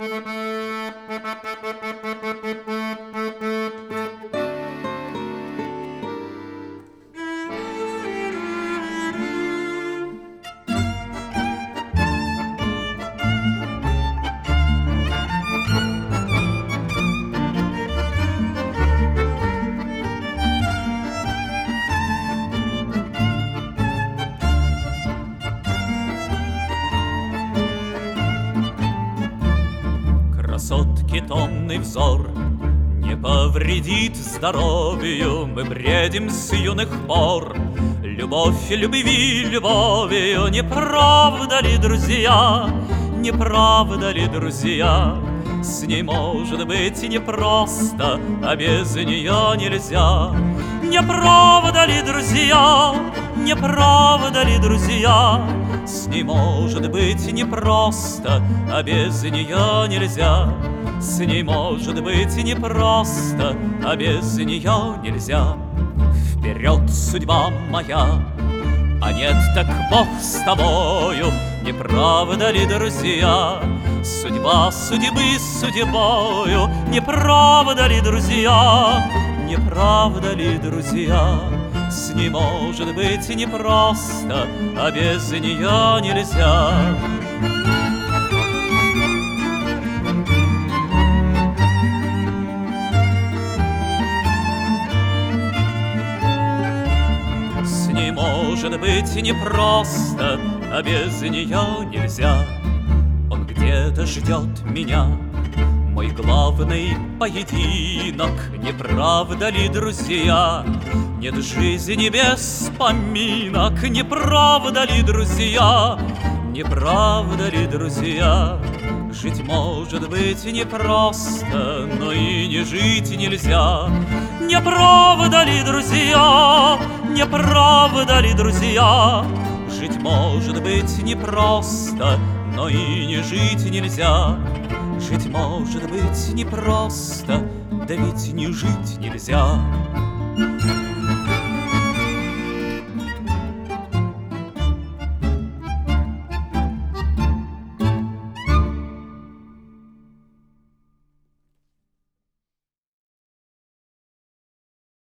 Красотки томный взор не повредит здоровью. Мы бредим с юных пор любовь любви любовью. Не правда ли, друзья, не правда ли, друзья? С ней может быть непросто, а без нее нельзя. Не правда ли, друзья, не правда ли, друзья? С ней может быть непросто, а без нее нельзя. С ней может быть непросто, а без нее нельзя. Вперед, судьба моя, а нет, так Бог с тобою. Не правда ли, друзья? Судьба судьбы судьбою. Не правда ли, друзья? Не правда ли, друзья? С ней может быть непросто, а без нее нельзя. С ней может быть непросто, а без нее нельзя. Он где-то ждет меня, мой главный поединок. Не правда ли, друзья? Нет жизни без поминок. Не правда ли, друзья? Не правда ли, друзья? Жить может быть непросто, но и не жить нельзя. Не правда ли, друзья? Не правда ли, друзья? Жить может быть непросто, но и не жить нельзя. Жить может быть непросто, да ведь не жить нельзя.